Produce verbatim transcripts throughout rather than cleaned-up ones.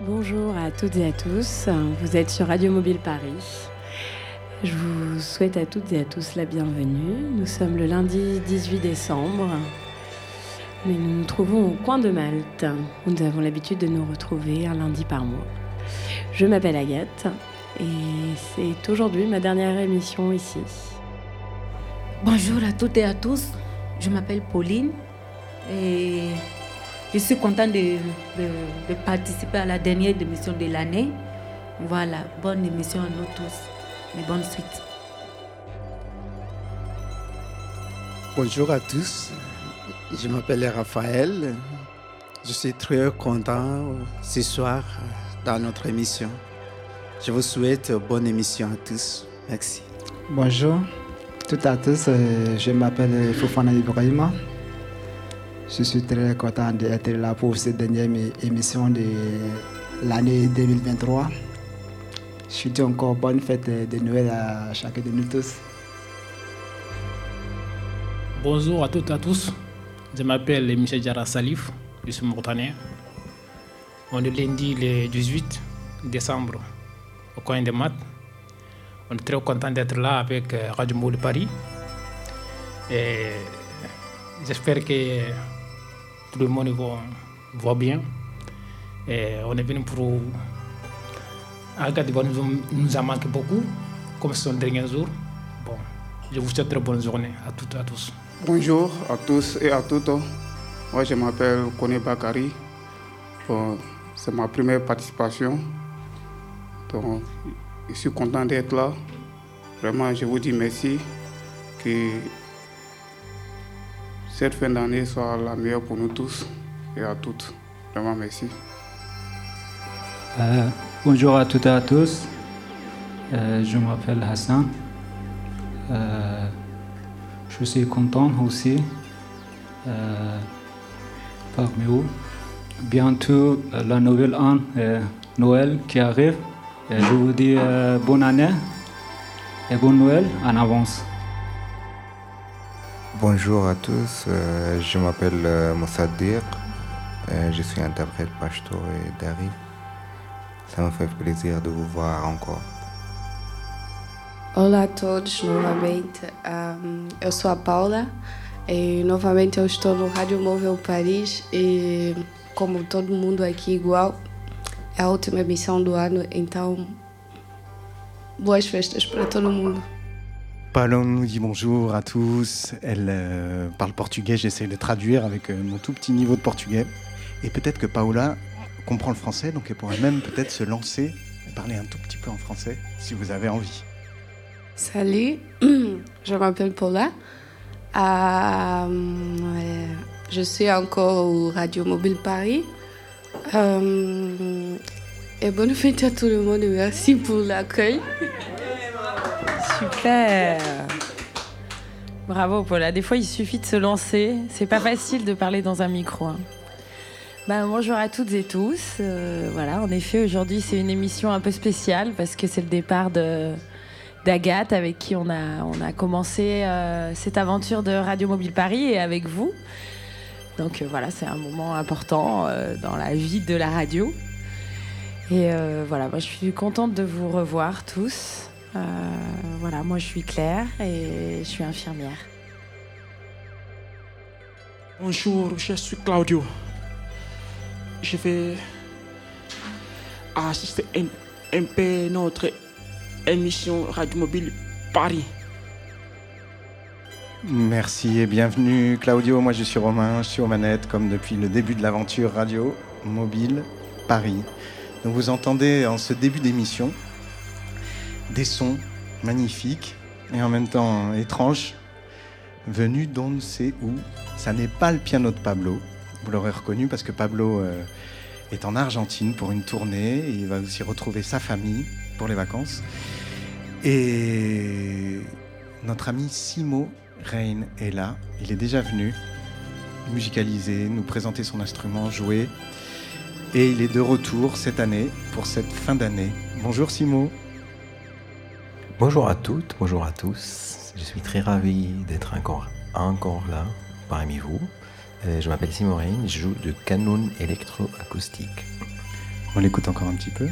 Bonjour à toutes et à tous, vous êtes sur Radio Mobile Paris. Je vous souhaite à toutes et à tous la bienvenue. Nous sommes le lundi dix-huit décembre, mais nous nous trouvons au coin de Malte, où nous avons l'habitude de nous retrouver un lundi par mois. Je m'appelle Agathe et c'est aujourd'hui ma dernière émission ici. Bonjour à toutes et à tous, je m'appelle Pauline et je suis contente de, de, de participer à la dernière émission de l'année. Voilà, bonne émission à nous tous et bonne suite. Bonjour à tous, je m'appelle Raphaël. Je suis très content ce soir dans notre émission. Je vous souhaite bonne émission à tous. Merci. Bonjour toutes et à tous, je m'appelle Fofana Ibrahima. Je suis très content d'être là pour cette dernière émission de l'année deux mille vingt-trois. Je suis dit encore bonne fête de Noël à chacun de nous tous. Bonjour à toutes et à tous. Je m'appelle Michel Diarra Salif, je suis mauritanien. On est lundi le dix-huit décembre au coin de Malte. On est très content d'être là avec Radio Mobile Paris. Et j'espère que tout le monde va, va bien. Et on est venu pour... Agathe nous, nous a manqué beaucoup, comme ce sont les derniers jours. Bon, je vous souhaite une très bonne journée à toutes et à tous. Bonjour à tous et à toutes. Moi, je m'appelle Kone Bakari. Bon, c'est ma première participation. Donc, je suis content d'être là. Vraiment, je vous dis merci. Que cette fin d'année soit la meilleure pour nous tous et à toutes. Vraiment, merci. Euh, bonjour à toutes et à tous. Euh, je m'appelle Hassan. Euh, je suis content aussi euh, parmi vous. Bientôt la nouvelle année, euh, Noël qui arrive. Et je vous dis euh, bonne année et bonne Noël en avance. Bonjour à tous, euh, je m'appelle euh, Moussadir, euh, je suis interprète Pashto et Dari. Ça me fait plaisir de vous voir encore. Olá a todos, novamente. Um, eu sou a Paula e novamente eu estou no Rádio Móvel Paris e como todo mundo aqui igual, é a última emissão do ano, então boas festas para todo mundo. Paula nous dit bonjour à tous. Elle euh, parle portugais, j'essaie de traduire avec euh, mon tout petit niveau de portugais. Et peut-être que Paula comprend le français, donc elle pourrait même peut-être se lancer et parler un tout petit peu en français, si vous avez envie. Salut, je m'appelle Paula. Euh, je suis encore au Radio Mobile Paris. Euh, et bonne fête à tout le monde et merci pour l'accueil. Super. Bravo Paula, des fois il suffit de se lancer, c'est pas facile de parler dans un micro. Hein. Ben, bonjour à toutes et tous, euh, voilà, en effet aujourd'hui c'est une émission un peu spéciale parce que c'est le départ de, d'Agathe avec qui on a, on a commencé euh, cette aventure de Radio Mobile Paris et avec vous. Donc euh, voilà, c'est un moment important euh, dans la vie de la radio. Et euh, voilà, moi je suis contente de vous revoir tous. Euh, voilà, moi je suis Claire et je suis infirmière. Bonjour, je suis Claudio. Je vais assister un, un peu à notre émission Radio Mobile Paris. Merci et bienvenue Claudio, moi je suis Romain, je suis aux manettes comme depuis le début de l'aventure Radio Mobile Paris. Donc vous entendez en ce début d'émission des sons magnifiques et en même temps étranges venus d'on ne sait où. Ça n'est pas le piano de Pablo, vous l'aurez reconnu parce que Pablo euh, est en Argentine pour une tournée et il va aussi retrouver sa famille pour les vacances. Et notre ami Simo Rein est là, il est déjà venu musicaliser, nous présenter son instrument, jouer et il est de retour cette année pour cette fin d'année. Bonjour Simo. Bonjour à toutes, bonjour à tous. Je suis très ravi d'être encore, encore là parmi vous. Euh, je m'appelle Simo Rein, je joue de canon électroacoustique. On l'écoute encore un petit peu.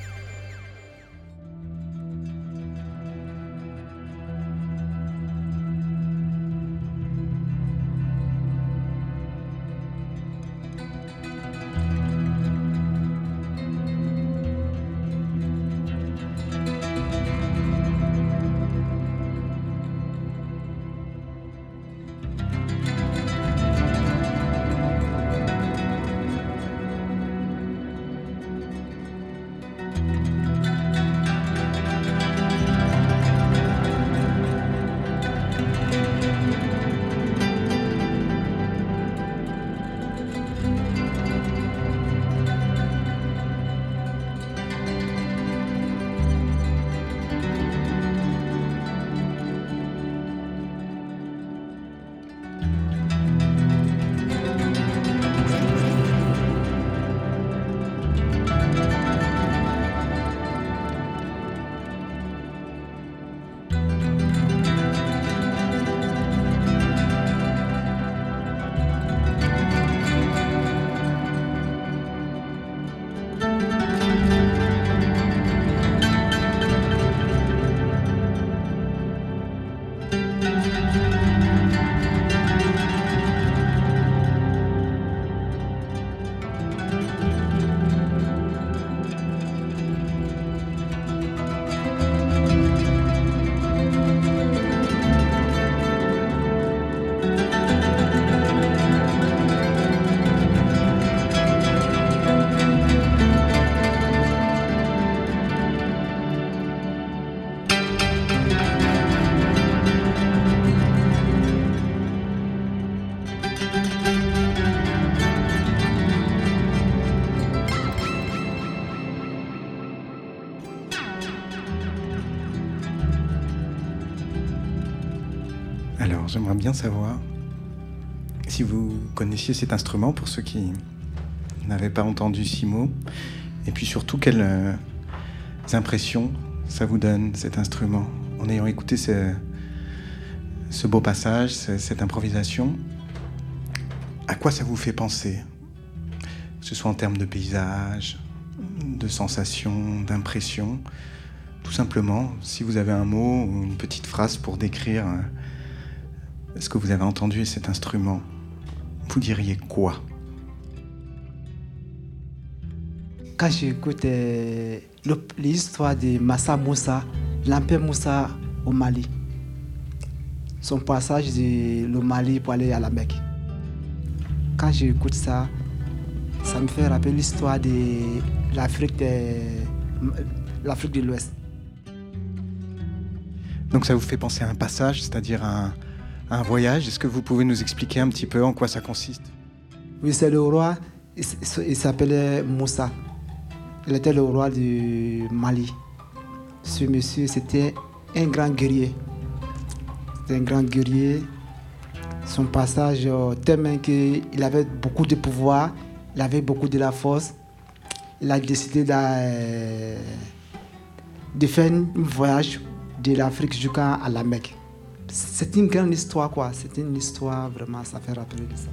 Alors, j'aimerais bien savoir si vous connaissiez cet instrument, pour ceux qui n'avaient pas entendu six mots, et puis surtout quelles euh, impressions ça vous donne, cet instrument, en ayant écouté ce, ce beau passage, ce, cette improvisation. À quoi ça vous fait penser, que ce soit en termes de paysage, de sensations, d'impressions, tout simplement, si vous avez un mot ou une petite phrase pour décrire euh, ce que vous avez entendu et cet instrument, vous diriez quoi? Quand j'écoute euh, l'histoire de Massa Moussa, l'Empire Moussa au Mali, son passage de le Mali pour aller à la Mecque, quand j'écoute ça, ça me fait rappeler l'histoire de l'Afrique de, l'Afrique de l'Ouest. Donc ça vous fait penser à un passage, c'est-à-dire à un, à un voyage. Est-ce que vous pouvez nous expliquer un petit peu en quoi ça consiste? Oui, c'est le roi, il, il s'appelait Moussa. Il était le roi du Mali. Ce monsieur, c'était un grand guerrier. C'était un grand guerrier. Son passage, tellement qu'il avait beaucoup de pouvoir, il avait beaucoup de la force. Il a décidé de, de faire un voyage de l'Afrique jusqu'à la Mecque. C'est une grande histoire, quoi. C'est une histoire, vraiment, ça fait rappeler de ça.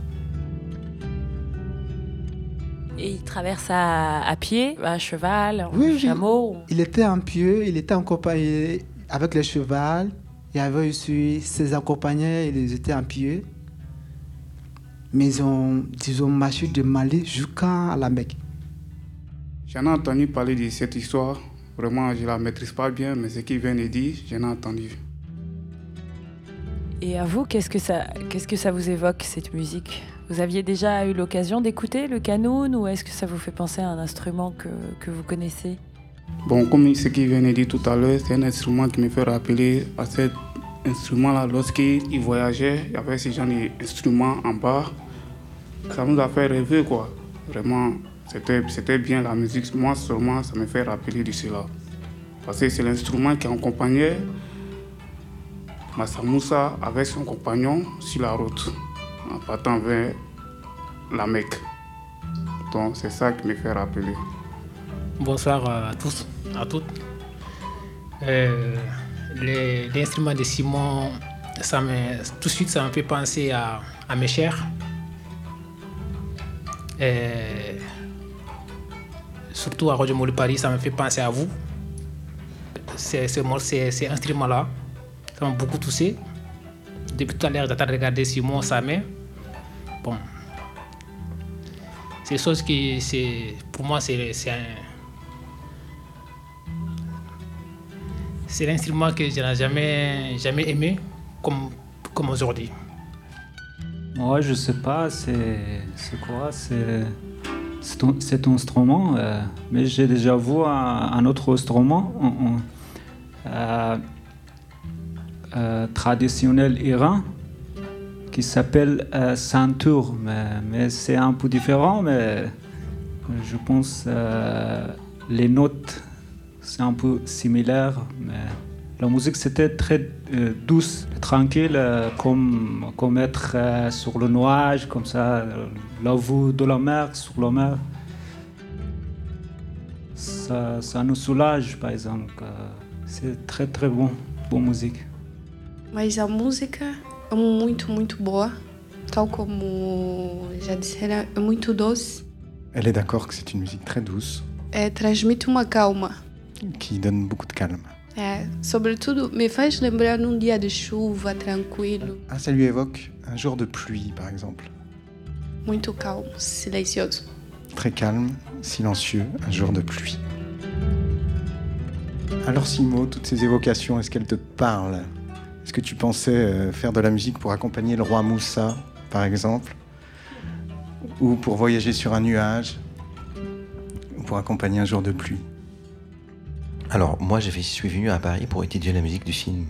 Et il traverse à, à pied, à cheval, en oui, chameau? Oui. Il était en pied, il était en compagnie avec les chevals. Il y avait aussi ses accompagnants, ils étaient en pied. Mais ils ont, ils ont marché de Mali jusqu'à la Mecque. J'en ai entendu parler de cette histoire. Vraiment, je ne la maîtrise pas bien, mais ce qu'il vient de dire, j'en ai entendu. Et à vous, qu'est-ce que ça, qu'est-ce que ça vous évoque, cette musique? Vous aviez déjà eu l'occasion d'écouter le kanoun, ou est-ce que ça vous fait penser à un instrument que, que vous connaissez? Bon, comme ce qu'il vient de dire tout à l'heure, c'est un instrument qui me fait rappeler à cet instrument-là. Lorsqu'il voyageait, il y avait ce genre d'instrument en bas. Ça nous a fait rêver, quoi. Vraiment, c'était, c'était bien la musique. Moi, seulement, ça me fait rappeler de cela. Parce que c'est l'instrument qui accompagnait Massa Moussa avec son compagnon sur la route, en partant vers la Mecque. Donc, c'est ça qui me fait rappeler. Bonsoir à tous, à toutes. Euh, les, l'instrument de Simon, ça me, tout de suite, ça me fait penser à, à mes chers. Et surtout à Radio Mobile Paris, ça me fait penser à vous. Ces, ces, ces, ces instruments-là, ça m'a beaucoup touché. Depuis tout à l'heure, j'attends de regarder Simon, sa main. Bon. C'est des choses qui, c'est, pour moi, c'est, c'est un... C'est l'instrument que je n'ai jamais, jamais aimé comme, comme aujourd'hui. Moi, je ne sais pas, c'est, c'est quoi c'est, c'est un, cet instrument, euh, mais j'ai déjà vu un, un autre instrument un, un, euh, euh, traditionnel iran qui s'appelle euh, santur, mais, mais c'est un peu différent, mais je pense euh, les notes c'est un peu similaire, mais la musique c'était très euh, douce, tranquille, euh, comme, comme être euh, sur le nuage, comme ça, euh, la vue de la mer, sur la mer. Ça, ça nous soulage, par exemple. Euh, c'est très très bon, bonne musique. Mas a música é muito, muito boa, tal como já disseram, é muito doce. Elle est d'accord que c'est une musique très douce. É, transmite uma calma. Qui donne beaucoup de calme. É, sobretudo me faz lembrar num dia de chuva, tranquilo. Ah, ça lui évoque un jour de pluie, par exemple. Muito calmo, silencioso. Très calme, silencieux, un jour de pluie. Alors Simo, toutes ces évocations, est-ce qu'elles te parlent ? Est-ce que tu pensais faire de la musique pour accompagner le roi Moussa, par exemple ? Ou pour voyager sur un nuage ? Ou pour accompagner un jour de pluie ? Alors, moi, je suis venu à Paris pour étudier la musique du film,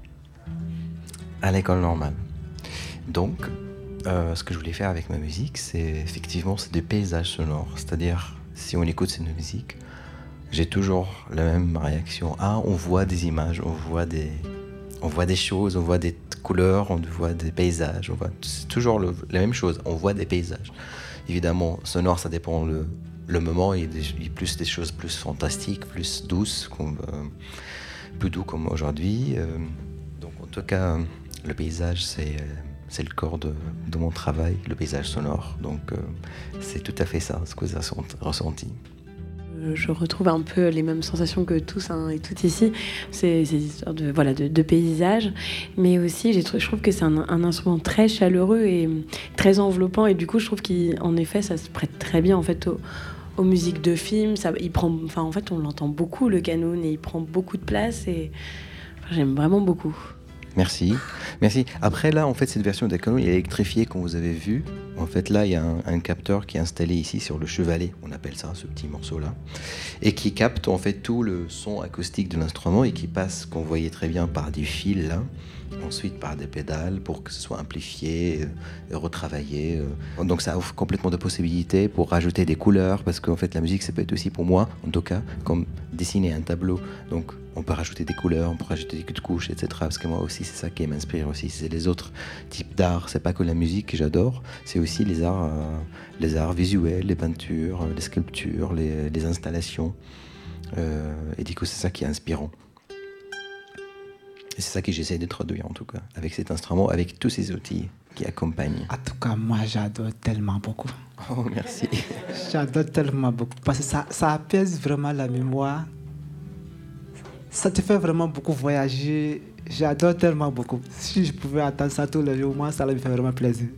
à l'école normale. Donc, euh, ce que je voulais faire avec ma musique, c'est effectivement c'est des paysages sonores. C'est-à-dire, si on écoute cette musique, j'ai toujours la même réaction. Ah, on voit des images, on voit des, on voit des choses, on voit des couleurs, on voit des paysages. On voit, c'est toujours le, la même chose, on voit des paysages. Évidemment, sonore, ça dépend le... Le moment, il y a, des, il y a plus des choses plus fantastiques, plus douces, comme, euh, plus doux comme aujourd'hui. Euh, donc en tout cas, le paysage, c'est, c'est le corps de, de mon travail, le paysage sonore. Donc euh, c'est tout à fait ça, ce que vous avez ressenti. Je retrouve un peu les mêmes sensations que tous hein, et toutes ici. C'est ces histoires de, voilà, de, de paysage. Mais aussi, j'ai, je trouve que c'est un, un instrument très chaleureux et très enveloppant. Et du coup, je trouve qu'en effet, ça se prête très bien en fait, au, aux musiques de films. Ça, il prend, enfin, en fait, on l'entend beaucoup, le canon, et il prend beaucoup de place. Et enfin, j'aime vraiment beaucoup. Merci, merci. Après là, en fait, cette version de canon est électrifiée, comme vous avez vu. En fait, là, il y a un, un capteur qui est installé ici sur le chevalet, on appelle ça, ce petit morceau-là, et qui capte en fait tout le son acoustique de l'instrument et qui passe, qu'on voyait très bien, par des fils là, ensuite par des pédales pour que ce soit amplifié, euh, retravaillé. Euh. Donc ça offre complètement de possibilités pour rajouter des couleurs, parce qu'en fait, la musique, ça peut être aussi pour moi, en tout cas, comme dessiner un tableau. Donc on peut rajouter des couleurs, on peut rajouter des couches, et cetera. Parce que moi aussi, c'est ça qui m'inspire aussi. C'est les autres types d'art. C'est pas que la musique que j'adore, c'est aussi les arts, euh, les arts visuels, les peintures, les sculptures, les, les installations. Euh, et du coup, c'est ça qui est inspirant. Et c'est ça que j'essaie de traduire, en tout cas, avec cet instrument, avec tous ces outils qui accompagnent. En tout cas, moi, j'adore tellement beaucoup. Oh, merci. J'adore tellement beaucoup. Parce que ça, ça apaise vraiment la mémoire. Ça te fait vraiment beaucoup voyager. J'adore tellement beaucoup. Si je pouvais entendre ça tous les jours, moi, ça me fait vraiment plaisir.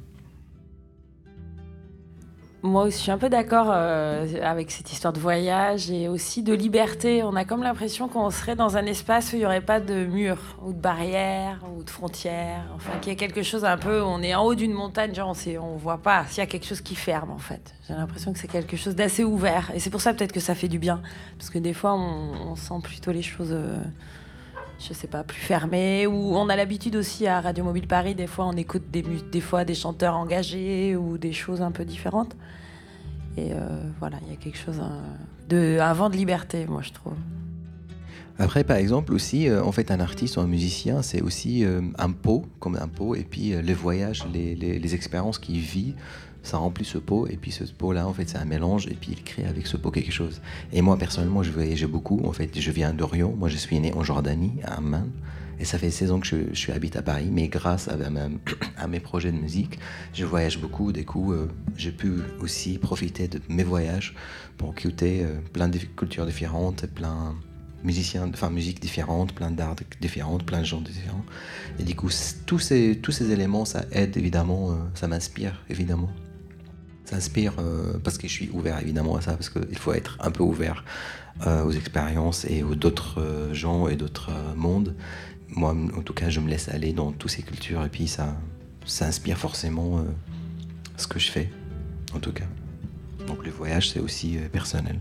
Moi aussi, je suis un peu d'accord euh, avec cette histoire de voyage et aussi de liberté. On a comme l'impression qu'on serait dans un espace où il n'y aurait pas de murs ou de barrières ou de frontières. Enfin, qu'il y a quelque chose un peu... On est en haut d'une montagne, genre on ne voit pas s'il y a quelque chose qui ferme, en fait. J'ai l'impression que c'est quelque chose d'assez ouvert. Et c'est pour ça peut-être que ça fait du bien. Parce que des fois, on, on sent plutôt les choses... Euh, je sais pas, plus fermées. Ou on a l'habitude aussi à Radio Mobile Paris, des fois on écoute des, des fois des chanteurs engagés ou des choses un peu différentes. Et euh, voilà, il y a quelque chose, de, un vent de liberté, moi je trouve. Après, par exemple, aussi, euh, en fait, un artiste ou un musicien, c'est aussi euh, un pot, comme un pot, et puis euh, les voyages, les, les, les expériences qu'il vit, ça remplit ce pot, et puis ce pot-là, en fait, c'est un mélange, et puis il crée avec ce pot quelque chose. Et moi, personnellement, je voyageais beaucoup, en fait, je viens d'Orient, moi je suis né en Jordanie, à Amman, Et ça fait seize ans que je, je suis habite à Paris, mais grâce à, à, à mes projets de musique, je voyage beaucoup. Du coup, euh, j'ai pu aussi profiter de mes voyages pour écouter euh, plein de cultures différentes, plein de musiciens, enfin musiques différentes, plein d'arts différentes, plein de gens différents. Et du coup, tous ces, tous ces éléments, ça aide évidemment, euh, ça m'inspire évidemment. Ça inspire euh, parce que je suis ouvert évidemment à ça, parce qu'il faut être un peu ouvert euh, aux expériences et aux d'autres euh, gens et d'autres euh, mondes. Moi, en tout cas, je me laisse aller dans toutes ces cultures et puis ça, ça inspire forcément euh, ce que je fais, en tout cas. Donc le voyage, c'est aussi euh, personnel.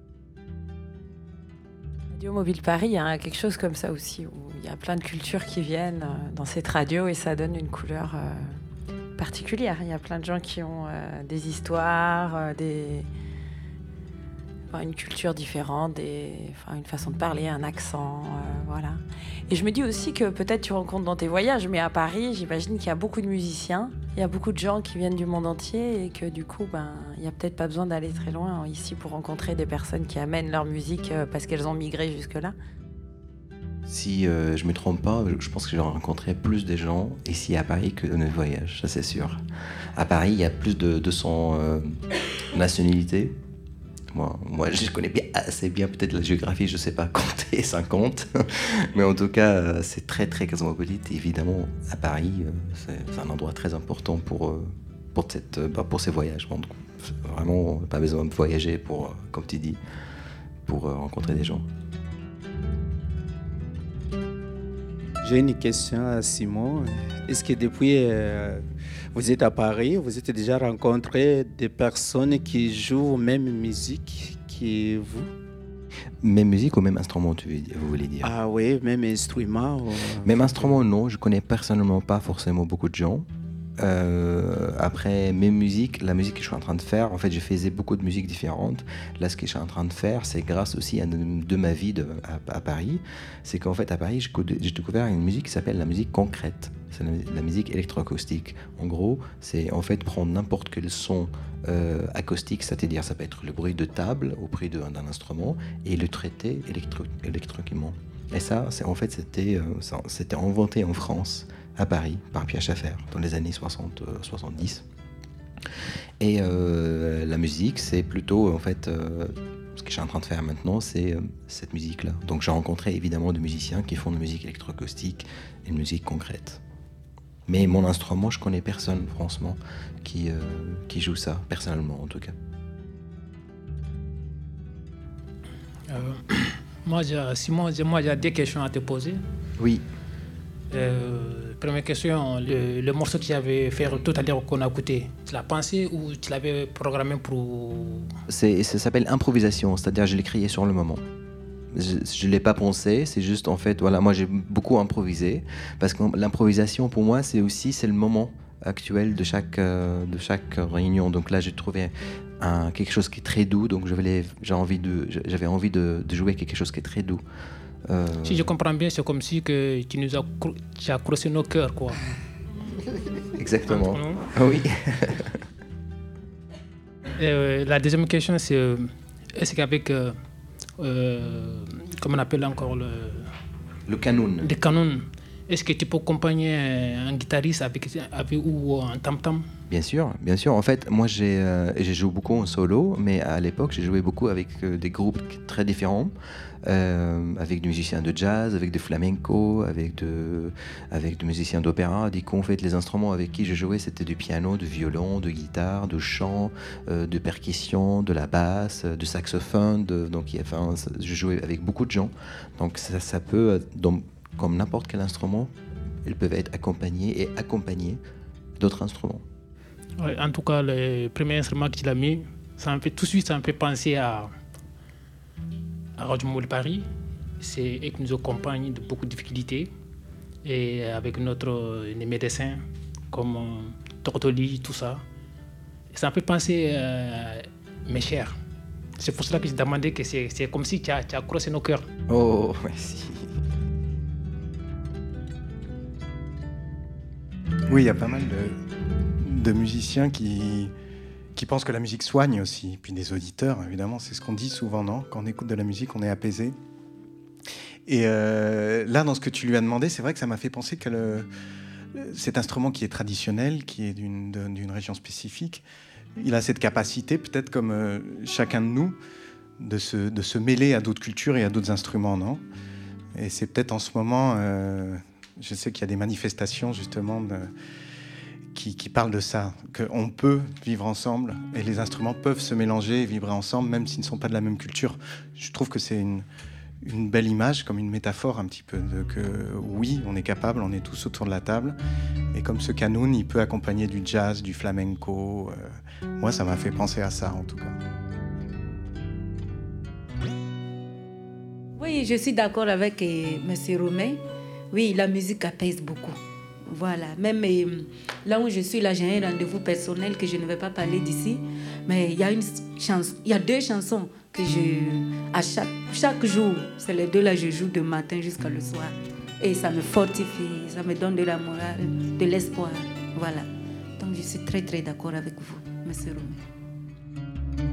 Radio Mobile Paris, il y a quelque chose comme ça aussi, où il y a plein de cultures qui viennent dans cette radio et ça donne une couleur euh, particulière. Il y a plein de gens qui ont euh, des histoires, euh, des... enfin, une culture différente, des... enfin, une façon de parler, un accent, euh, voilà. Et je me dis aussi que peut-être tu rencontres dans tes voyages, mais à Paris, j'imagine qu'il y a beaucoup de musiciens, il y a beaucoup de gens qui viennent du monde entier et que du coup, ben, il n'y a peut-être pas besoin d'aller très loin ici pour rencontrer des personnes qui amènent leur musique parce qu'elles ont migré jusque-là. Si euh, je ne me trompe pas, je pense que j'ai rencontré plus de gens ici à Paris que dans mes voyages, ça c'est sûr. À Paris, il y a plus de deux cents euh, nationalités. Moi, moi, je connais bien, assez bien peut-être la géographie, je ne sais pas compter cinquante, mais en tout cas, c'est très très cosmopolite. Et évidemment, à Paris, c'est, c'est un endroit très important pour, pour, cette, pour ces voyages. Donc, vraiment, pas besoin de voyager pour, comme tu dis, pour rencontrer des gens. J'ai une question à Simon. Est-ce que depuis euh, vous êtes à Paris, vous êtes déjà rencontré des personnes qui jouent même musique que vous? Même musique ou même instrument, tu veux, vous voulez dire? Ah oui, même instrument. Ou... Même instrument, non. Je connais personnellement pas forcément beaucoup de gens. Euh, après mes musiques, la musique que je suis en train de faire, en fait, je faisais beaucoup de musiques différentes. Là, ce que je suis en train de faire, c'est grâce aussi à de, de ma vie de, à, à Paris. C'est qu'en fait, à Paris, j'ai, j'ai découvert une musique qui s'appelle la musique concrète. C'est la, la musique électroacoustique. En gros, c'est en fait prendre n'importe quel son euh, acoustique, c'est-à-dire ça peut être le bruit de table au prix de, d'un instrument, et le traiter électro, électriquement. Et ça, c'est, en fait, c'était, euh, ça, c'était inventé en France, à Paris, par Pierre Schaeffer, dans les années soixante soixante-dix. Et euh, la musique, c'est plutôt, en fait, euh, ce que je suis en train de faire maintenant, c'est euh, cette musique-là. Donc j'ai rencontré évidemment des musiciens qui font de musique électroacoustique et de musique concrète. Mais mon instrument, je connais personne, franchement, qui, euh, qui joue ça, personnellement en tout cas. Euh, moi, j'ai, Simon, j'ai, moi, j'ai des questions à te poser. Oui. Euh, première question, le, le morceau que tu avais fait tout à l'heure qu'on a écouté, tu l'as pensé ou tu l'avais programmé pour... C'est, ça s'appelle improvisation, c'est-à-dire je l'ai créé sur le moment. Je ne l'ai pas pensé, c'est juste en fait, voilà, moi j'ai beaucoup improvisé, parce que l'improvisation pour moi c'est aussi c'est le moment actuel de chaque, euh, de chaque réunion. Donc là j'ai trouvé un, quelque chose qui est très doux, donc je voulais, j'ai envie de, j'avais envie de, de jouer quelque chose qui est très doux. Euh... Si je comprends bien, c'est comme si que tu nous as, tu as croisé nos cœurs, quoi. Exactement. Oui. Et, euh, la deuxième question, c'est euh, est-ce qu'avec, euh, euh, comment on appelle encore le... Le canon. Le canon. Est-ce que tu peux accompagner un guitariste avec, avec ou un tam-tam? Bien sûr, bien sûr. En fait, moi, j'ai, euh, j'ai joué beaucoup en solo, mais à l'époque, j'ai joué beaucoup avec euh, des groupes très différents, euh, avec des musiciens de jazz, avec des flamenco, avec de, avec des musiciens d'opéra. Du coup, en fait, les instruments avec qui je jouais, c'était du piano, du violon, de guitare, de chant, euh, de percussion, de la basse, de saxophone. De, donc, enfin, je jouais avec beaucoup de gens. Donc, ça, ça peut, donc, comme n'importe quel instrument, ils peuvent être accompagnés et accompagnés d'autres instruments. Ouais, en tout cas, le premier instrument qu'il a mis, ça me fait tout de suite, ça me fait penser à, à Radio Mobile Paris. C'est eux qui nous accompagnent de beaucoup de difficultés. Et avec notre les médecins, comme Tortoli, tout ça. Et ça me fait penser à euh, mes chers. C'est pour cela que je demandais que c'est, c'est comme si tu as, tu as croisé nos cœurs. Oh, merci. Oui, il y a pas mal de, de musiciens qui, qui pensent que la musique soigne aussi. Et puis des auditeurs, évidemment, c'est ce qu'on dit souvent, non ? Quand on écoute de la musique, on est apaisé. Et euh, là, dans ce que tu lui as demandé, c'est vrai que ça m'a fait penser que le, cet instrument qui est traditionnel, qui est d'une, d'une région spécifique, il a cette capacité, peut-être comme euh, chacun de nous, de se, de se mêler à d'autres cultures et à d'autres instruments, non ? Et c'est peut-être en ce moment, euh, je sais qu'il y a des manifestations justement de, qui, qui parlent de ça, qu'on peut vivre ensemble et les instruments peuvent se mélanger et vibrer ensemble, même s'ils ne sont pas de la même culture. Je trouve que c'est une, une belle image, comme une métaphore un petit peu, de que oui, on est capable, on est tous autour de la table. Et comme ce canoun, il peut accompagner du jazz, du flamenco. Euh, moi, ça m'a fait penser à ça, en tout cas. Oui, je suis d'accord avec euh, M. Romain. Oui, la musique apaise beaucoup. Voilà. Même euh, là où je suis, là, j'ai un rendez-vous personnel que je ne vais pas parler d'ici. Mais il y a une chanson, il y a deux chansons que je, à chaque, chaque jour, c'est les deux là, je joue de matin jusqu'à le soir. Et ça me fortifie, ça me donne de la morale, de l'espoir. Voilà. Donc je suis très très d'accord avec vous, M. Romain.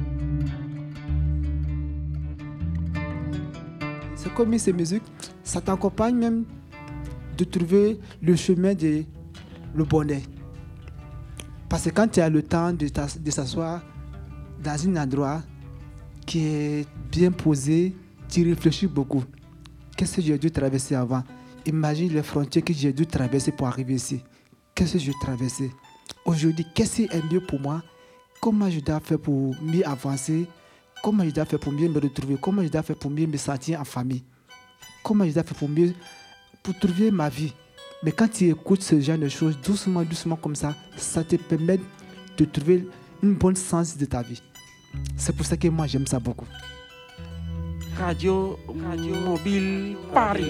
C'est comme ces musiques, ça t'accompagne même de trouver le chemin de le bonheur. Parce que quand tu as le temps de, de s'asseoir dans un endroit qui est bien posé, tu réfléchis beaucoup. Qu'est-ce que j'ai dû traverser avant? Imagine les frontières que j'ai dû traverser pour arriver ici. Qu'est-ce que j'ai traversé? Aujourd'hui, qu'est-ce qui est mieux pour moi? Comment je dois faire pour mieux avancer? Comment je dois faire pour mieux me retrouver? Comment je dois faire pour mieux me sentir en famille? Comment je dois faire pour mieux pour trouver ma vie? Mais quand tu écoutes ce genre de choses, doucement, doucement comme ça, ça te permet de trouver une bonne sens de ta vie. C'est pour ça que moi, j'aime ça beaucoup. Radio, Radio Mobile Paris.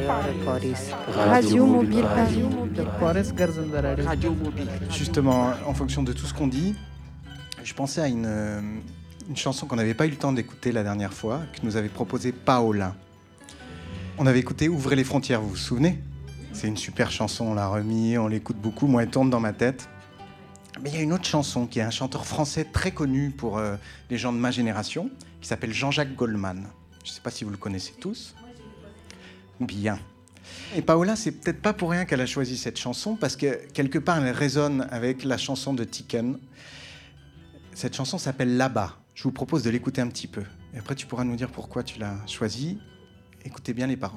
Radio Mobile Paris. Radio Mobile. Justement, en fonction de tout ce qu'on dit, je pensais à une, une chanson qu'on n'avait pas eu le temps d'écouter la dernière fois, que nous avait proposée Paola. On avait écouté Ouvrez les frontières, vous vous souvenez? C'est une super chanson, on l'a remis, on l'écoute beaucoup, moi elle tourne dans ma tête. Mais il y a une autre chanson qui est un chanteur français très connu pour euh, les gens de ma génération, qui s'appelle Jean-Jacques Goldman. Je ne sais pas si vous le connaissez tous. Bien. Et Paola, c'est peut-être pas pour rien qu'elle a choisi cette chanson, parce que quelque part, elle résonne avec la chanson de Tiken. Cette chanson s'appelle Là-bas. Je vous propose de l'écouter un petit peu. Et après, tu pourras nous dire pourquoi tu l'as choisie. Écoutez bien les paroles.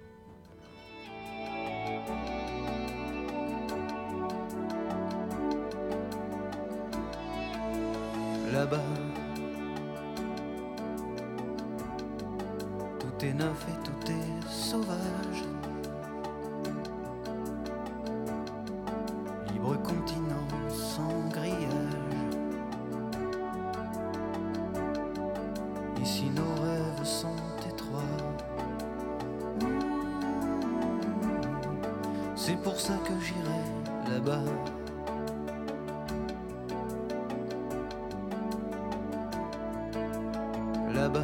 Là-bas, tout est neuf et tout est sauvage. Libre continent sans grillage. Ici nos rêves sont étroits. C'est pour ça que j'irai là-bas. Là-bas,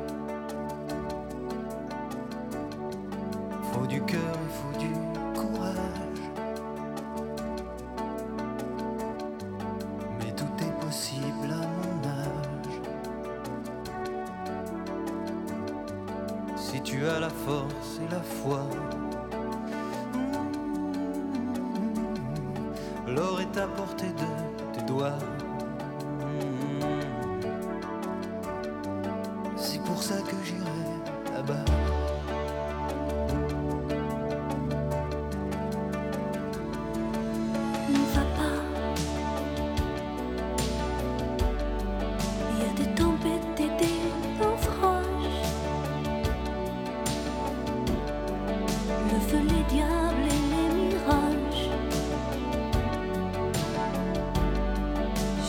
faut du cœur et faut du courage. Mais tout est possible à mon âge. Si tu as la force et la foi, l'or est à portée de tes doigts. C'est pour ça que j'irai là-bas. Ne va pas. Il y a des tempêtes et des naufrages. Le feu, les diables et les mirages.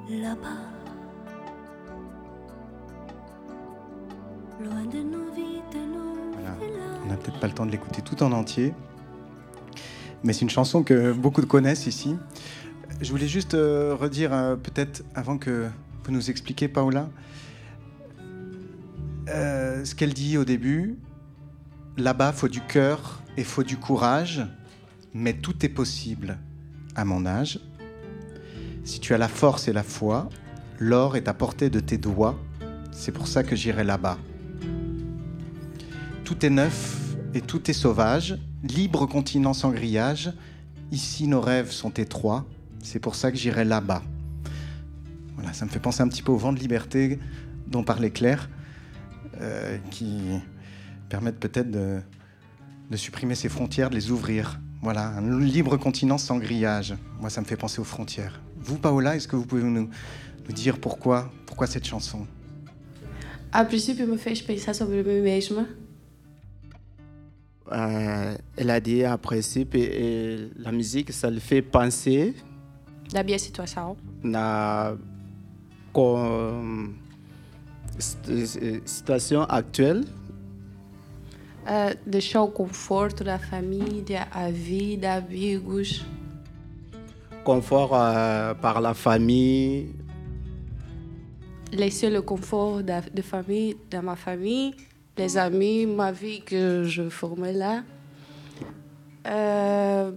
là-bas, loin de nos vies, de nos Voilà. villages. On n'a peut-être pas le temps de l'écouter tout en entier, mais c'est une chanson que beaucoup connaissent ici. Je voulais juste euh, redire, euh, peut-être avant que vous nous expliquiez, Paola, euh, ce qu'elle dit au début. Là-bas, faut du cœur et faut du courage, mais tout est possible à mon âge. Si tu as la force et la foi, l'or est à portée de tes doigts. C'est pour ça que j'irai là-bas. Tout est neuf et tout est sauvage, libre continent sans grillage. Ici, nos rêves sont étroits. C'est pour ça que j'irai là-bas. Voilà, ça me fait penser un petit peu au vent de liberté dont parlait Claire, euh, qui permettent peut-être de, de supprimer ces frontières, de les ouvrir. Voilà, un libre continent sans grillage. Moi, ça me fait penser aux frontières. Vous, Paola, est-ce que vous pouvez nous, nous dire pourquoi, pourquoi cette chanson? A princípio me fez pensar sobre mim mesma. Euh, elle a dit à principe, et la musique, ça le fait penser Da minha situação. na com, st- situation actuelle. Uh, deixar o conforto da família, a vida, amigos. Confort euh, par la famille, Laisser le confort da, de famille, de ma famille, les amis, ma vie que je formais là. Euh,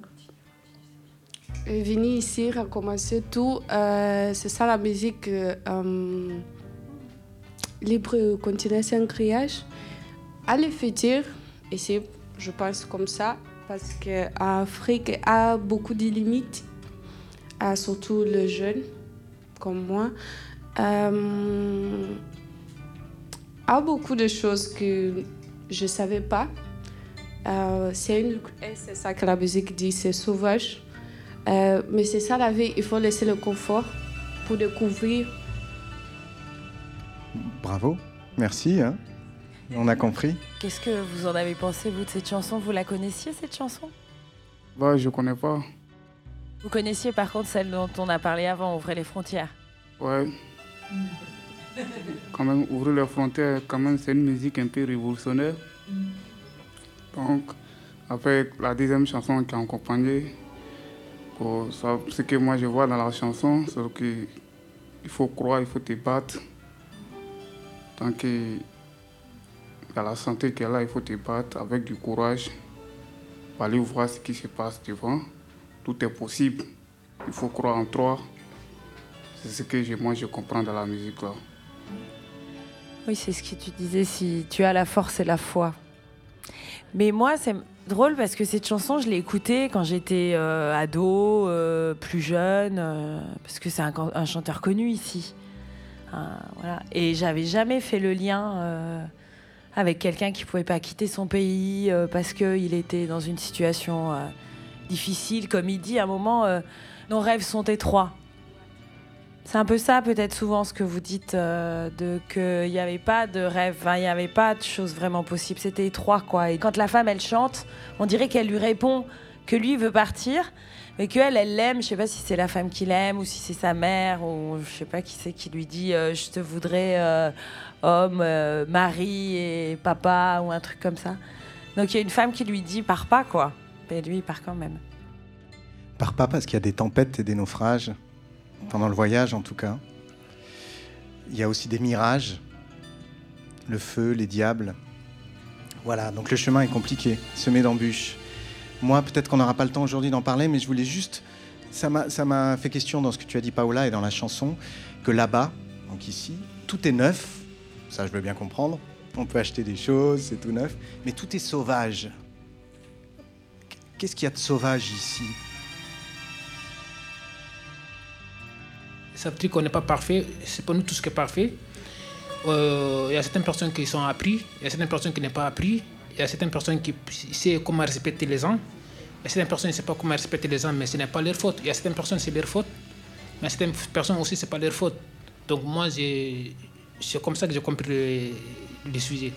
venir ici, recommencer tout. Euh, c'est ça la musique euh, libre continent sans grillage. Aller futur, ici, je pense comme ça, parce qu'Afrique a beaucoup de limites, euh, surtout les jeunes comme moi. Euh, a beaucoup de choses que je ne savais pas. Euh, c'est, une, c'est ça que la musique dit, c'est sauvage. Euh, mais c'est ça la vie, il faut laisser le confort pour découvrir. Bravo, merci, hein. On a compris. Qu'est-ce que vous en avez pensé, vous, de cette chanson? Vous la connaissiez, cette chanson? Bah, je connais pas. Vous connaissiez par contre celle dont on a parlé avant, Ouvrez les frontières? Ouais. Quand même, Ouvrir les frontières, quand même, c'est une musique un peu révolutionnaire. Donc, après, la deuxième chanson qui a accompagné, pour ça, ce que moi je vois dans la chanson, c'est qu'il faut croire, il faut te battre. Tant qu'il y a la santé qui est là, il faut te battre avec du courage pour aller voir ce qui se passe devant. Tout est possible. Il faut croire en toi. C'est ce que je, moi je comprends dans la musique là. Oui, c'est ce que tu disais, si tu as la force et la foi. Mais moi, c'est drôle parce que cette chanson, je l'ai écoutée quand j'étais euh, ado, euh, plus jeune, euh, parce que c'est un, un chanteur connu ici. Hein, voilà. Et j'avais jamais fait le lien euh, avec quelqu'un qui pouvait pas quitter son pays euh, parce qu'il était dans une situation euh, difficile. Comme il dit à un moment, euh, nos rêves sont étroits. C'est un peu ça, peut-être souvent, ce que vous dites, euh, de qu'il n'y avait pas de rêve, il n'y avait pas de choses vraiment possibles. C'était étroit, quoi. Et quand la femme, elle chante, on dirait qu'elle lui répond que lui veut partir, mais qu'elle, elle l'aime. Je ne sais pas si c'est la femme qui l'aime ou si c'est sa mère, ou je ne sais pas qui c'est qui lui dit euh, « je te voudrais euh, homme, euh, mari et papa » ou un truc comme ça. Donc il y a une femme qui lui dit « pars pas, quoi ». Et lui, il part quand même. Pars pas parce qu'il y a des tempêtes et des naufrages. Pendant le voyage, en tout cas. Il y a aussi des mirages, le feu, les diables. Voilà, donc le chemin est compliqué, semé d'embûches. Moi, peut-être qu'on n'aura pas le temps aujourd'hui d'en parler, mais je voulais juste... Ça m'a, ça m'a fait question dans ce que tu as dit, Paola, et dans la chanson, que là-bas, donc ici, tout est neuf. Ça, je veux bien comprendre. On peut acheter des choses, c'est tout neuf. Mais tout est sauvage. Qu'est-ce qu'il y a de sauvage ici ? Ça veut dire qu'on n'est pas parfait, c'est pas nous tous qui est parfait. Il euh, y a certaines personnes qui sont appris, il y a certaines personnes qui n'ont pas appris, il y a certaines personnes qui savent comment respecter les gens, il y a certaines personnes qui ne savent pas comment respecter les gens, mais ce n'est pas leur faute. Il y a certaines personnes, c'est leur faute, mais certaines personnes aussi, ce n'est pas leur faute. Donc moi, j'ai, c'est comme ça que j'ai compris le, le sujet.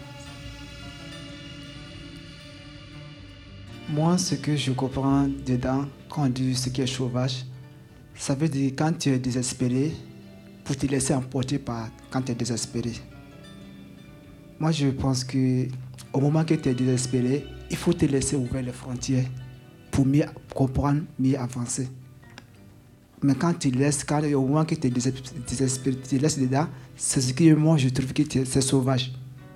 Moi, ce que je comprends dedans, quand on dit ce qui est sauvage, ça veut dire quand tu es désespéré, pour te laisser emporter par quand tu es désespéré. Moi, je pense qu'au moment que tu es désespéré, il faut te laisser ouvrir les frontières pour mieux comprendre, mieux avancer. Mais quand tu laisses, quand, au moment que tu es désespéré, tu te laisses dedans, c'est ce que moi je trouve que c'est sauvage.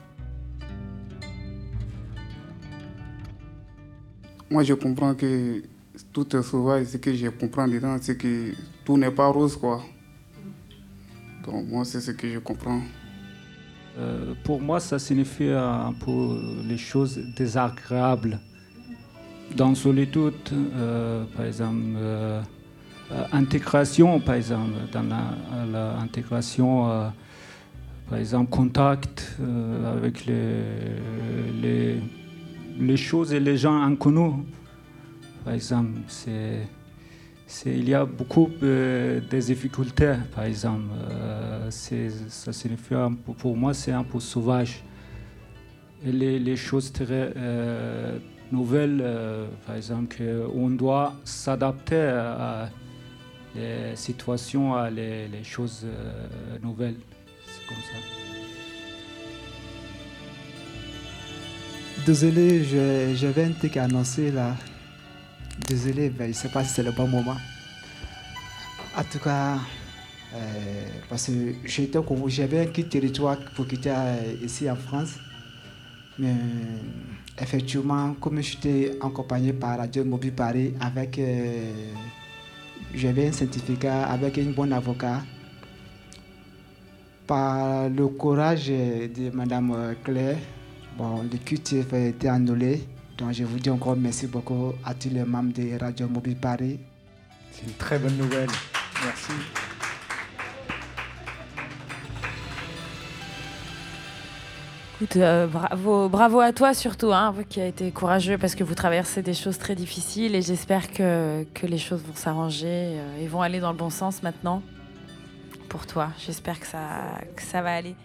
Moi, je comprends que tout est sauvage. Ce que je comprends dedans, c'est que tout n'est pas rose, quoi. Donc, moi, c'est ce que je comprends. Euh, pour moi, ça signifie un peu les choses désagréables. Dans solitude, euh, par exemple, euh, euh, intégration, par exemple, dans l'intégration, euh, par exemple, contact euh, avec les, les, les choses et les gens inconnus. Par exemple, c'est, c'est, il y a beaucoup de, de difficultés, par exemple. Euh, c'est, ça signifie, un peu, pour moi, c'est un peu sauvage. Et les, les choses très euh, nouvelles, euh, par exemple, qu'on doit s'adapter à les situations, à les, les choses euh, nouvelles. C'est comme ça. Désolé, je, j'avais un truc à annoncer là. Désolé, mais je ne sais pas si c'est le bon moment. En tout cas, euh, parce que j'étais, j'avais un petit territoire pour quitter euh, ici en France. Mais euh, effectivement, comme j'étais accompagné par Radio Mobile Paris, avec, euh, j'avais un certificat avec un bon avocat. Par le courage de Mme Claire, bon, le Q T F a été annulé. Donc je vous dis encore merci beaucoup à tous les membres de Radio Mobile Paris. C'est une très bonne nouvelle. Merci. Écoute, euh, bravo, bravo à toi surtout, hein, vous qui a été courageux parce que vous traversez des choses très difficiles et j'espère que, que les choses vont s'arranger euh, et vont aller dans le bon sens maintenant pour toi. J'espère que ça, que ça va aller.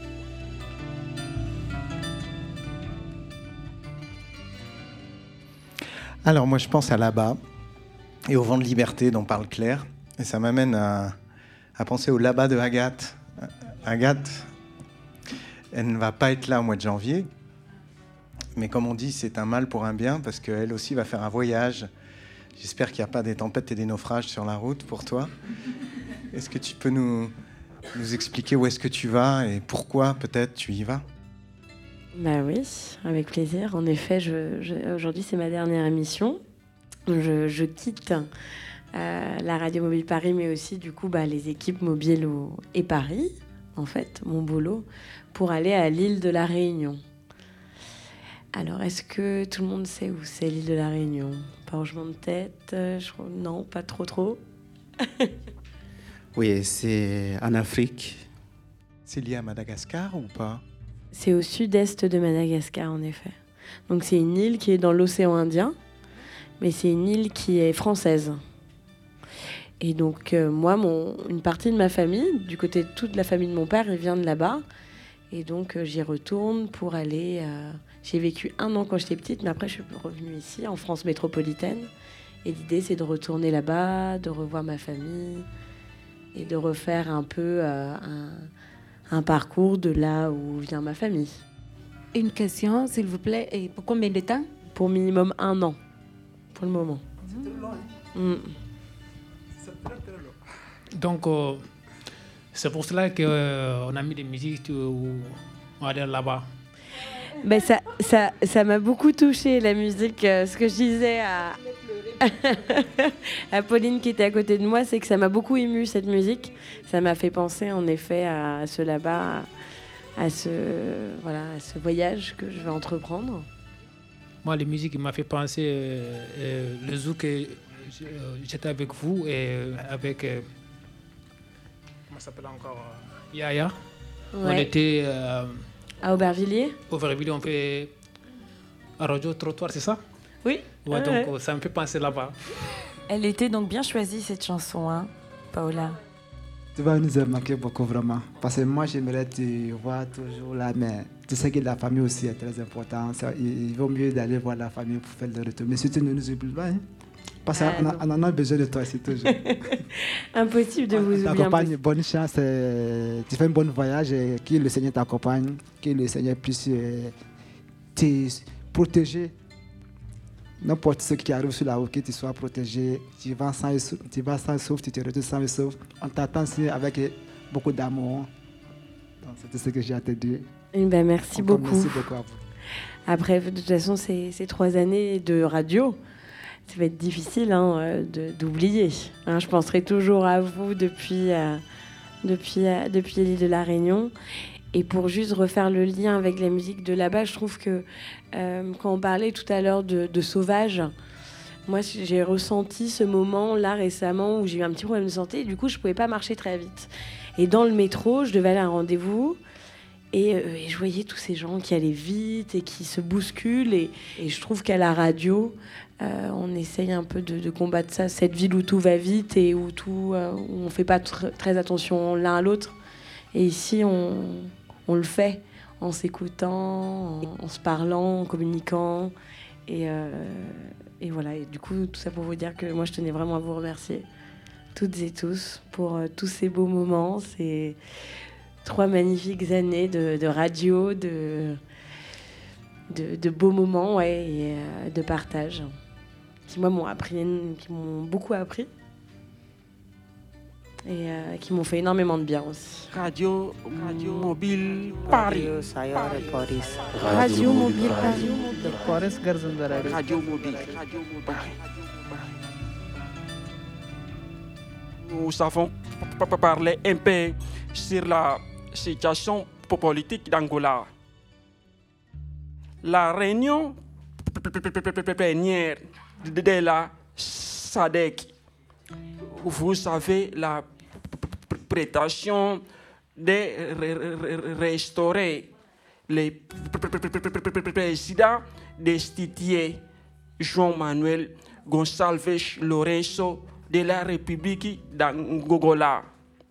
Alors moi je pense à là-bas et au vent de liberté dont parle Claire. Et ça m'amène à, à penser au là-bas de Agathe. Agathe, elle ne va pas être là au mois de janvier. Mais comme on dit, c'est un mal pour un bien parce qu'elle aussi va faire un voyage. J'espère qu'il n'y a pas des tempêtes et des naufrages sur la route pour toi. Est-ce que tu peux nous, nous expliquer où est-ce que tu vas et pourquoi peut-être tu y vas ? Bah oui, avec plaisir. En effet, je, je, aujourd'hui, c'est ma dernière émission. Je, je quitte euh, la Radio Mobile Paris, mais aussi, du coup, bah, les équipes mobiles au, et Paris, en fait, mon boulot, pour aller à l'île de la Réunion. Alors, est-ce que tout le monde sait où c'est l'île de la Réunion ? Pas hochement de tête, je... non, pas trop trop. Oui, c'est en Afrique. C'est lié à Madagascar ou pas ? C'est au sud-est de Madagascar, en effet. Donc c'est une île qui est dans l'océan Indien, mais c'est une île qui est française. Et donc euh, moi, mon, une partie de ma famille, du côté de toute la famille de mon père, il vient de là-bas. Et donc euh, j'y retourne pour aller... Euh, j'ai vécu un an quand j'étais petite, mais après je suis revenue ici, en France métropolitaine. Et l'idée, c'est de retourner là-bas, de revoir ma famille et de refaire un peu euh, un... un parcours de là où vient ma famille. Une question, s'il vous plaît, et pour combien de temps ? Pour minimum un an, pour le moment. C'est très long, hein ? Mm. C'est très très long. Donc, euh, c'est pour cela qu'on euh, a mis des musiques où on va aller là-bas. Ben ça, ça, ça m'a beaucoup touchée, la musique. Euh, ce que je disais à, à Pauline qui était à côté de moi, c'est que ça m'a beaucoup émue, cette musique. Ça m'a fait penser, en effet, à ce là-bas, à ce, voilà, à ce voyage que je vais entreprendre. Moi, la musique m'a fait penser euh, euh, le zouk que j'étais avec vous et avec... Euh, comment ça s'appelle encore euh, Yaya. Ouais. On était... Euh, à Aubervilliers. Aubervilliers, on fait un radio trottoir, c'est ça? Oui. Ouais, ah, donc ouais. ça me fait penser là-bas. Elle était donc bien choisie, cette chanson, hein, Paola. Tu vas nous manquer beaucoup, vraiment. Parce que moi, j'aimerais te voir toujours là, mais tu sais que la famille aussi est très importante. Il vaut mieux d'aller voir la famille pour faire le retour. Mais surtout, ne nous oublie pas. Hein? Parce qu'on Ah, a, on en a besoin de toi, c'est toujours. Impossible de vous oublier. T'accompagne, bonne chance. euh, tu fais un bon voyage et que le Seigneur t'accompagne, que le Seigneur puisse euh, te protéger. N'importe ce qui arrive sur la route, que tu sois protégé. Tu vas sans et sauf, tu vas sans et sauf, tu te retournes sans et sauf. On t'attend ici avec beaucoup d'amour. Donc, c'est tout ce que j'ai à te dire. Eh ben, merci Encore beaucoup. Merci beaucoup à vous. Après, de toute façon, ces, ces trois années de radio, ça va être difficile hein, de- d'oublier. Hein, je penserai toujours à vous depuis, euh, depuis, euh, depuis l'île de la Réunion. Et pour juste refaire le lien avec la musique de là-bas, je trouve que euh, quand on parlait tout à l'heure de, de sauvage, moi j'ai ressenti ce moment là récemment où j'ai eu un petit problème de santé et du coup je pouvais pas marcher très vite. Et dans le métro, je devais aller à un rendez-vous et, euh, et je voyais tous ces gens qui allaient vite et qui se bousculent et, et je trouve qu'à la radio, euh, on essaye un peu de, de combattre ça, cette ville où tout va vite et où, tout, euh, où on fait pas tr- très attention l'un à l'autre. Et ici, on, on le fait en s'écoutant, en, en se parlant, en communiquant. Et, euh, et voilà. Et du coup, tout ça pour vous dire que moi, je tenais vraiment à vous remercier, toutes et tous, pour euh, tous ces beaux moments, ces trois magnifiques années de, de radio, de, de, de beaux moments ouais, et euh, de partage, qui, moi, m'ont appris, qui m'ont beaucoup appris. Et euh, qui m'ont fait énormément de bien aussi. Radio, Radio Mobile Paris. Radio Mobile Paris. Radio Mobile. Paris. Nous avons p- p- parlé un peu sur la situation politique d'Angola. La réunion plénière de la S A D C, vous avez la prétention de restaurer le président destitué João-Manuel Gonçalves Lourenço de la République d'Angola.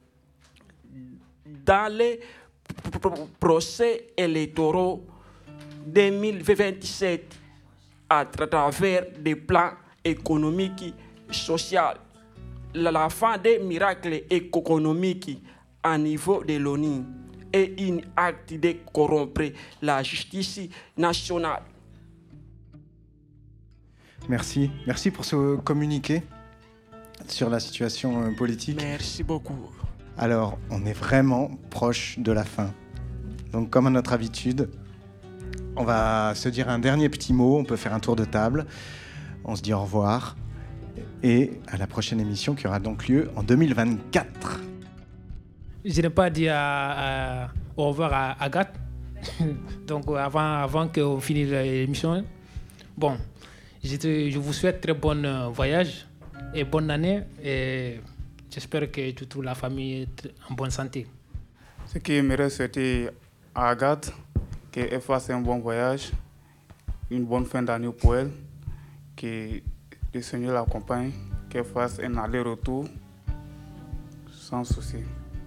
Dans les procès électoraux deux mille vingt-sept, à travers des plans économiques, sociaux, la fin des miracles économiques à niveau de l'ONU est un acte de corrompre la justice nationale. Merci. Merci pour ce communiqué sur la situation euh, politique. Merci beaucoup. Alors, on est vraiment proche de la fin. Donc, comme à notre habitude, on va se dire un dernier petit mot. On peut faire un tour de table. On se dit au revoir. Et à la prochaine émission qui aura donc lieu en deux mille vingt-quatre. Je n'ai pas dit à, à, au revoir à Agathe. Donc, avant, avant qu'on finisse l'émission, bon, je, te, je vous souhaite très bon voyage et bonne année. Et j'espère que tu trouves la famille en bonne santé. Ce qui aimerait souhaiter à Agathe, qu'elle fasse un bon voyage, une bonne fin d'année pour elle, que le Seigneur l'accompagne, qu'elle fasse un aller-retour sans souci.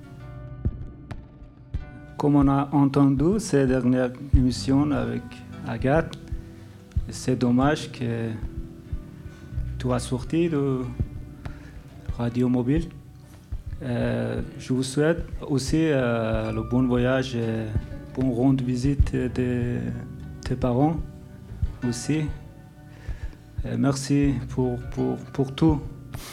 Comme on a entendu ces dernières émissions avec Agathe, c'est dommage que tu as sorti de Radio Mobile. Euh, je vous souhaite aussi euh, le bon voyage et bon rendre visite de tes parents aussi. Et merci pour, pour, pour tout.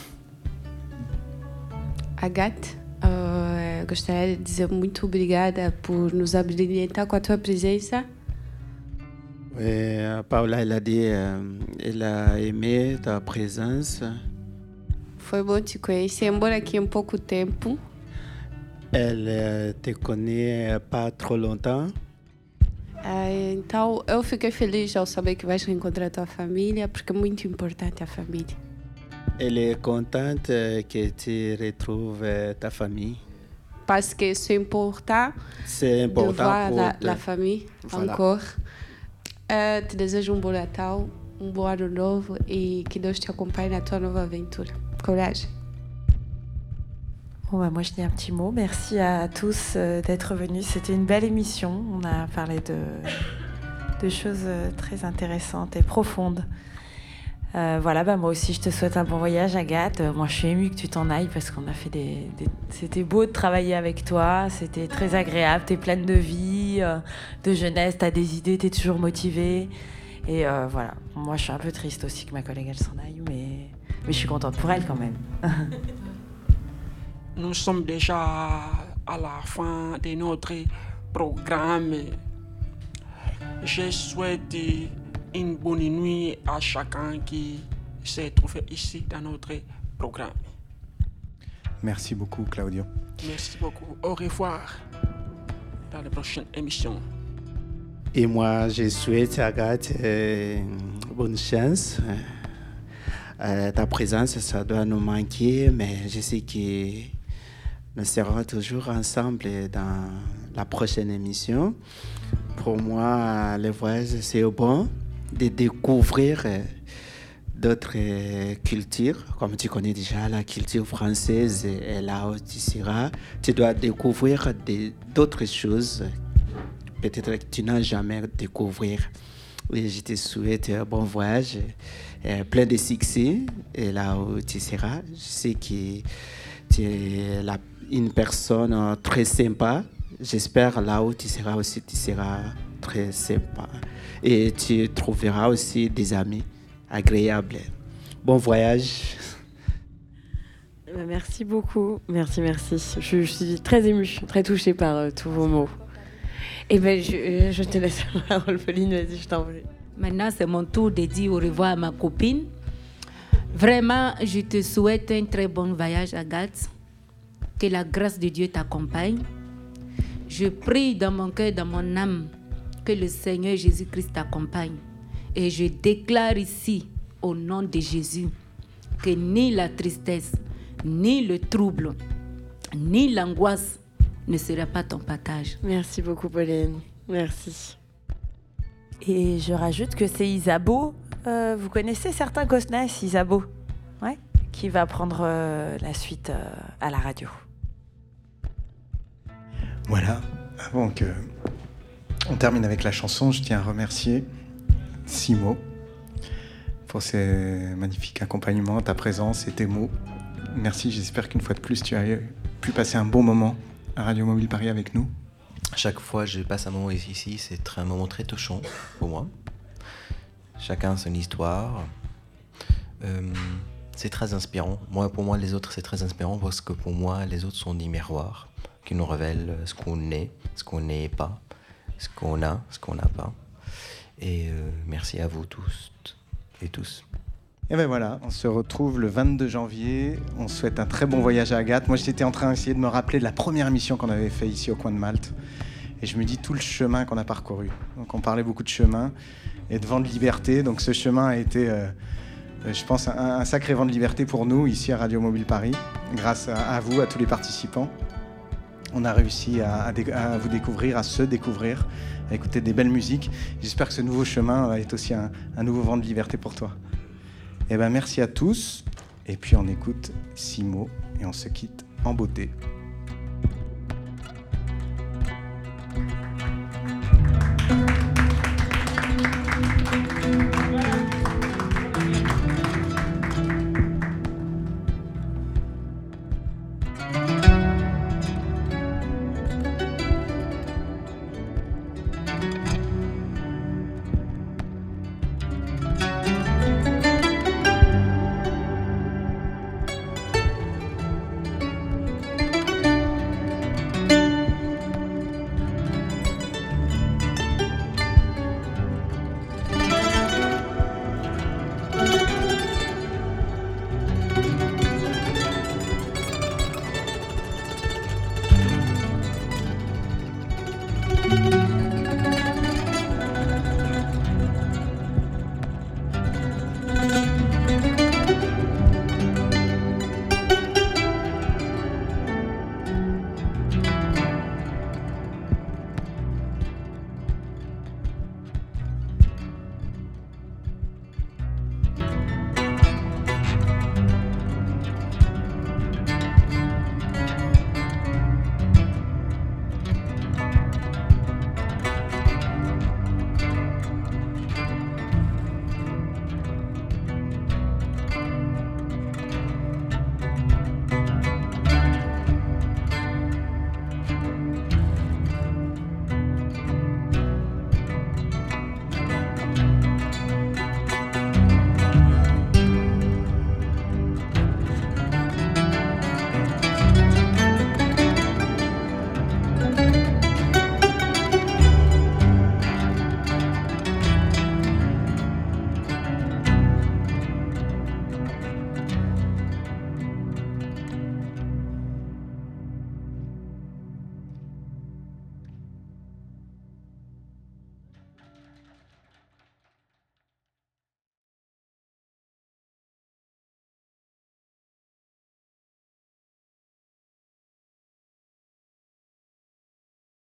Agathe, uh, gostaria de dizer muito obrigada por nos abrilhantar com a tua presença. Oui, Paula, elle a dit euh, elle a aimé ta présence. Foi bom te conhecer, embora aqui um pouco tempo. Elle euh, te connaît pas trop longtemps. Uh, então, eu fiquei feliz ao saber que vais reencontrar a tua família, porque é muito importante a família. Elle est contente que tu retrouves ta famille. Parce que c'est important, C'est de important voir pour la, te- la famille Voilà. encore. Uh, te desejo um bom Natal, um bom ano novo e que Deus te acompanhe na tua nova aventura. Coragem. Bon, bah, moi, je dis un petit mot. Merci à tous euh, d'être venus. C'était une belle émission. On a parlé de, de choses euh, très intéressantes et profondes. Euh, voilà, bah moi aussi je te souhaite un bon voyage, Agathe. Euh, moi je suis émue que tu t'en ailles parce qu'on a fait des, des... C'était beau de travailler avec toi, c'était très agréable, t'es pleine de vie, euh, de jeunesse, t'as des idées, t'es toujours motivée. Et euh, voilà, moi je suis un peu triste aussi que ma collègue elle s'en aille, mais, mais je suis contente pour elle quand même. Nous sommes déjà à la fin de notre programme. Je souhaite une bonne nuit à chacun qui s'est trouvé ici dans notre programme. Merci beaucoup, Claudio. Merci beaucoup. Au revoir dans la prochaine émission. Et moi, je souhaite à Agathe euh, bonne chance. Euh, ta présence, ça doit nous manquer, mais je sais que nous serons toujours ensemble dans la prochaine émission. Pour moi, le voyage, c'est bon de découvrir d'autres cultures. Comme tu connais déjà la culture française, et là où tu seras, tu dois découvrir de, d'autres choses. Peut-être que tu n'as jamais découvert. Et je te souhaite un bon voyage, plein de succès. Et là où tu seras, je sais que tu es la, une personne très sympa. J'espère là où tu seras aussi, tu seras très sympa. Et tu trouveras aussi des amis agréables. Bon voyage. Merci beaucoup. Merci, merci. Je, je suis très émue, très touchée par euh, tous vos mots. Et ben, je, je te laisse la parole, Pauline, vas-y, je t'en prie. Maintenant, c'est mon tour de dire au revoir à ma copine. Vraiment, je te souhaite un très bon voyage, Agathe. Que la grâce de Dieu t'accompagne. Je prie dans mon cœur, dans mon âme, que le Seigneur Jésus-Christ t'accompagne. Et je déclare ici, au nom de Jésus, que ni la tristesse, ni le trouble, ni l'angoisse ne sera pas ton partage. Merci beaucoup, Pauline. Merci. Et je rajoute que c'est Isabeau. Euh, vous connaissez certains Cosnas, Isabeau, ouais, qui va prendre euh, la suite euh, à la radio. Voilà, avant que on termine avec la chanson, je tiens à remercier Simo pour ses magnifiques accompagnements, ta présence et tes mots. Merci, j'espère qu'une fois de plus, tu as pu passer un bon moment à Radio Mobile Paris avec nous. Chaque fois que je passe un moment ici, c'est un moment très touchant pour moi. Chacun son histoire. Euh, c'est très inspirant. Moi, pour moi, les autres, c'est très inspirant parce que pour moi, les autres sont des miroirs qui nous révèlent ce qu'on est, ce qu'on n'est pas, ce qu'on a, ce qu'on n'a pas. Et euh, merci à vous tous et tous. Et ben voilà, on se retrouve le vingt-deux janvier. On souhaite un très bon voyage à Agathe. Moi, j'étais en train d'essayer de me rappeler de la première émission qu'on avait fait ici au coin de Malte. Et je me dis tout le chemin qu'on a parcouru. Donc, on parlait beaucoup de chemin et de vent de liberté. Donc, ce chemin a été, euh, je pense, un, un sacré vent de liberté pour nous ici à Radio Mobile Paris. Grâce à, à vous, à tous les participants. On a réussi à, à, dé- à vous découvrir, à se découvrir, à écouter des belles musiques. J'espère que ce nouveau chemin est aussi un, un nouveau vent de liberté pour toi. Eh ben, merci à tous. Et puis on écoute Simo et on se quitte en beauté.